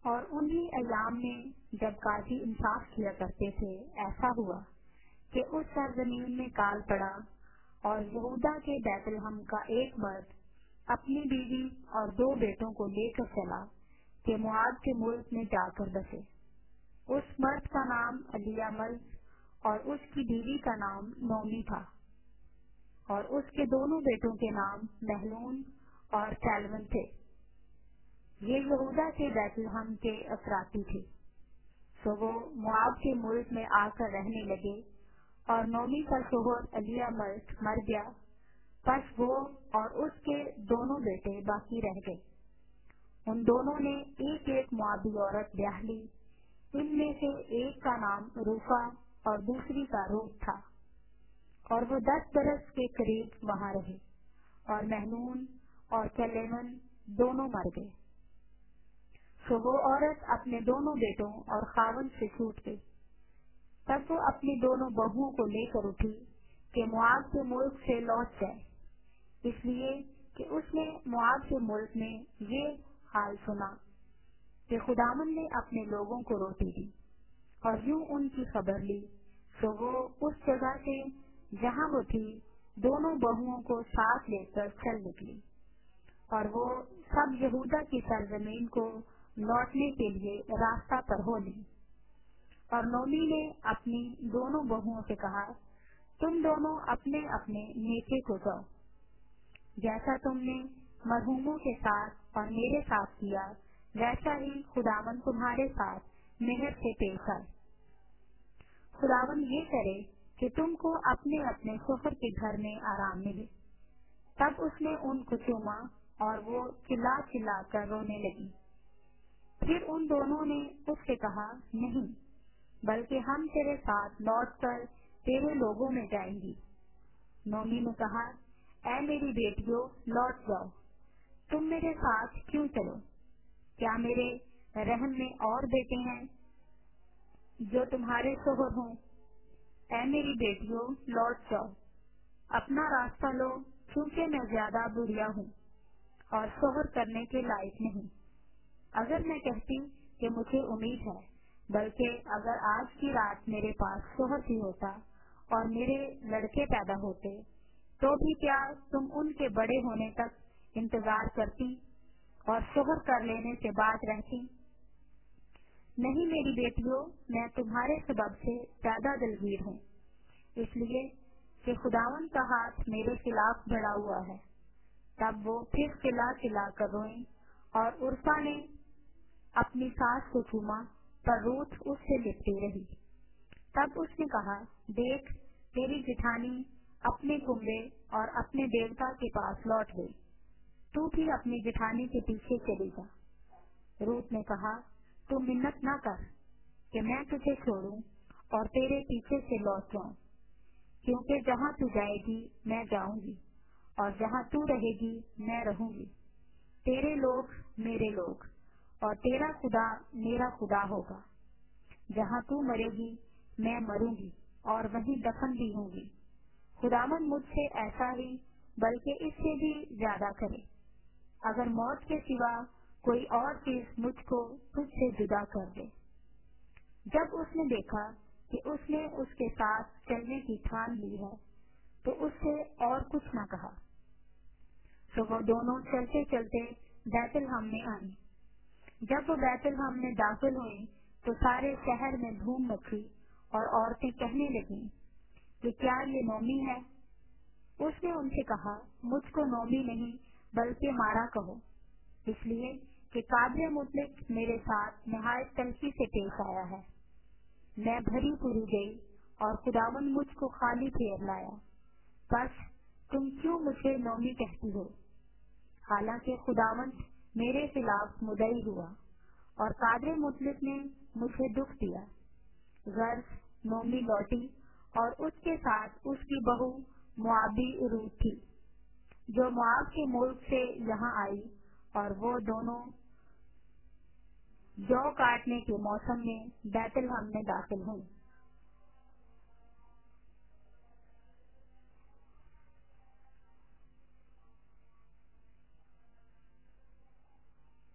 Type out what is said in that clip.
اور انہی ایام میں جب قاضی انصاف کیا کرتے تھے، ایسا ہوا کہ اس سرزمین میں کال پڑا اور یہودا کے بیت لحم کا ایک مرد اپنی بیوی اور 2 بیٹوں کو لے کر چلا کہ مواب کے ملک میں جا کر بسے۔ اس مرد کا نام الیاملک اور اس کی بیوی کا نام نومی تھا، اور اس کے دونوں بیٹوں کے نام مہلون اور کیلون تھے۔ یہ یہودا کے بیت لحم کے افراطی تھے، سو وہ مواب کے ملک میں آ کر رہنے لگے، اور نومی کا شوہر الیاملک مر گیا، پس وہ اور اس کے دونوں بیٹے باقی رہ گئے۔ ان دونوں نے ایک ایک موابی عورت بیاہ لی، ان میں سے ایک کا نام روفا اور دوسری کا روت تھا، اور وہ 10 برس کے قریب وہاں رہے، اور مہلون اور کلیمن دونوں مر گئے۔ سو وہ عورت اپنے دونوں بیٹوں اور خاوند سے چھوٹ گئی۔ تب وہ اپنی دونوں بہوؤں کو لے کر اٹھی کہ مواب کے ملک سے لوٹ جائے، اس لیے کہ اس نے مواب کے ملک میں یہ حال سنا کہ خداوند نے اپنے لوگوں کو روٹی دی، اور یوں ان کی خبر لی۔ سو وہ اس جگہ سے جہاں وہ تھی دونوں بہوؤں کو ساتھ لے کر چل نکلی، اور وہ سب یہودا کی سرزمین کو لوٹنے کے لیے راستہ پر ہو لی۔ اور نومی نے اپنی دونوں بہوؤں سے کہا، تم دونوں اپنے اپنے میکے کو جاؤ، جیسا تم نے مرحوموں کے ساتھ اور میرے ساتھ کیا، ویسا ہی خداوند تمہارے ساتھ مہر سے پیش آئے۔ خداوند یہ کرے کہ تم کو اپنے اپنے شوہر کے گھر میں آرام ملے۔ تب اس نے ان کو چوما، اور وہ چلا چلا کر رونے لگی۔ پھر ان دونوں نے اس سے کہا، نہیں، بلکہ ہم تیرے ساتھ لوٹ کر تیرے لوگوں میں جائیں گی۔ نومی نے کہا، اے میری بیٹیوں، لوٹ جاؤ، تم میرے ساتھ کیوں چلو؟ کیا میرے رحم میں اور بیٹے ہیں جو تمہارے شوہر ہوں؟ اے میری بیٹیوں، لوٹ جاؤ، اپنا راستہ لو، کیونکہ میں زیادہ بڑھیا ہوں اور شوہر کرنے کے لائق نہیں۔ اگر میں کہتی کہ مجھے امید ہے، بلکہ اگر آج کی رات میرے پاس شوہر بھی ہوتا اور میرے لڑکے پیدا ہوتے، تو بھی کیا تم ان کے بڑے ہونے تک انتظار کرتی اور شوہر کر لینے سے بعد رہتی؟ نہیں میری بیٹیوں، میں تمہارے سبب سے زیادہ دلگیر ہوں، اس لیے کہ خداوند کا ہاتھ میرے خلاف بڑھا ہوا ہے۔ تب وہ پھر چلا چلا کر روئیں، اور عرفا نے اپنی ساس کو چوما، پر روت اس سے لپٹی رہی۔ تب اس نے کہا، دیکھ، تیری جٹھانی اپنے کنبے اور اپنے دیوتا کے پاس لوٹ گئی، تو بھی اپنی جٹھانی کے پیچھے چلی جا۔ روت نے کہا، تو منت نہ کر کہ میں تجھے چھوڑوں اور تیرے پیچھے سے لوٹ جاؤں، کیونکہ جہاں تو جائے گی میں جاؤں گی، اور جہاں تو رہے گی میں رہوں گی۔ تیرے لوگ میرے لوگ اور تیرا خدا میرا خدا ہوگا۔ جہاں تو مرے گی میں مروں گی اور وہیں دفن بھی ہوں گی۔ خداوند مجھ سے ایسا ہی بلکہ اس سے بھی زیادہ کرے، اگر موت کے سوا کوئی اور چیز مجھ کو تجھ سے جدا کر دے۔ جب اس نے دیکھا کہ اس نے اس کے ساتھ چلنے کی ٹھان لی ہے، تو اس سے اور کچھ نہ کہا۔ تو وہ دونوں چلتے چلتے بیت لحم میں آئیں۔ جب وہ بیت لحم میں داخل ہوئی تو سارے شہر میں دھوم مچی، اور عورتیں کہنے لگیں کہ کیا یہ نومی ہے؟ اس نے ان سے کہا، مجھ کو نومی نہیں بلکہ مارا کہو، اس لیے کہ قادر مطلق میرے ساتھ نہایت تلخی سے پیش آیا ہے۔ میں بھری پوری گئی اور خداوند مجھ کو خالی پھیر لایا، بس تم کیوں مجھے نومی کہتی ہو؟ حالانکہ خداوند میرے خلاف مدعی ہوا اور قادر مطلق نے مجھے دکھ دیا۔ غرض نومی لوٹی، اور اس کے ساتھ اس کی بہو موابی روت تھی، جو مواب کے ملک سے یہاں آئی، اور وہ دونوں جو کاٹنے کے موسم میں بیت لحم میں داخل ہوئی۔